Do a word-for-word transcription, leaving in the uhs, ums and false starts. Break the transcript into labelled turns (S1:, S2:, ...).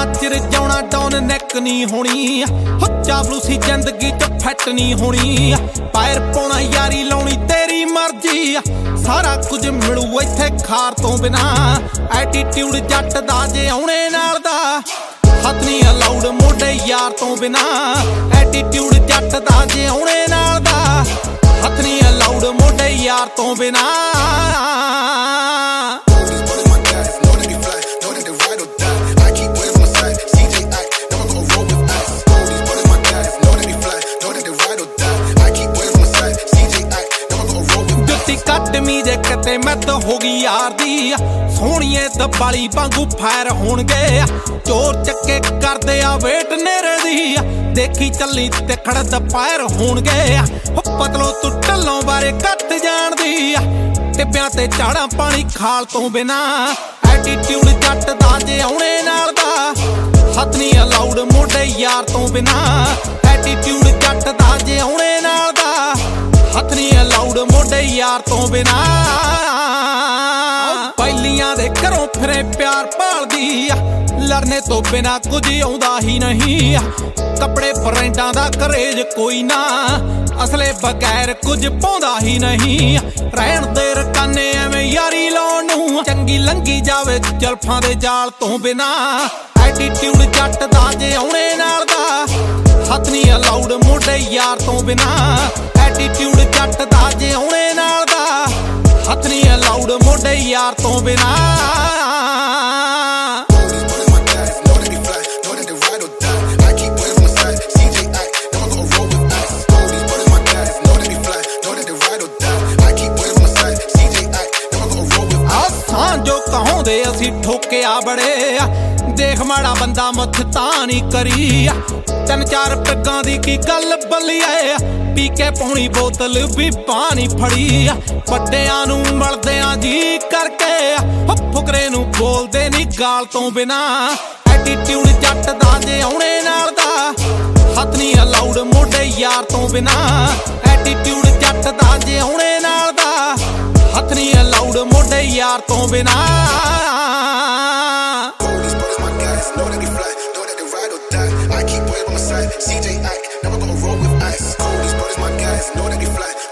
S1: चिर जाना down NAAC नहीं होनी हो चापलूसी जिंदगी च फैट नहीं होनी पैर पाउणा यारी लाउणी तेरी मर्जी सारा कुछ मिलू इत्थे खार तो बिना एटीट्यूड जट दा जे आउणे नाल दा हथ नहीं अलाउड मोढे यार तो बिना एटीट्यूड जट दा जे आउणे नाल दा हथ नहीं अलाउड मोढे यार तो बिना कटमी जे किते मैद हो गई यार दी सोहणीए दबाली वांगू फायर होणगे चोर चक्के करदे आ वेट नेरे दी देखी चली ते खड़द फायर होणगे पतलो तू ढल्लों बारे घट जाणदी टिब्बियां ते झाड़ां पानी खाल तो बिना एटीट्यूड जट दा जे आउणे नाल दा हथ नहीं अलाउड मोढे यार तो बिना एटीट्यूड जट दा जे आउणे नाल दा हथ नहीं अलाउड मोढे यार तो बिना पहलियां दे घरों फिरे प्यार भालदी लड़ने तो बिना कुछ आउंदा ही नहीं कपड़े ब्रांडां दा करेज कोई ना असले बगैर कुछ पाउंदा ही नहीं रहन दे रकाने एवें यारी लाउण नूं चंगी लंघी जावे जल्फां दे जाल तो बिना एटीट्यूड जट दा जे आउणे नाल दा हथ नहीं अलाउड मोढे यार तो बिना एटीट्यूड जट दा जे आउणे नाल दा हथ नहीं अलाउड मोढे यार तो बिना जो कहों दे असी ठोके आ बड़े देख माड़ा बंदा मथ तां नहीं करी तीन चार पग्गां दी की गल बल्ली आए पी के पौनी बोतल भी पानी फड़ी वड्डियां नूं मलदियां जी करके फुकरे नूं बोलदे नहीं गाल तो बिना एटीट्यूड जट दा जे आउणे नाल दा हथ नहीं अलाउड मोढे यार तो बिना एटीट्यूड जट दा जे आउणे नाल दा हथ नहीं अलाउड मोढे यार तो बिना
S2: Know that they fly, know that they ride or die. I keep weight on my side. C J Ike, never gonna roll with ice. These brothers my guys, know that they fly.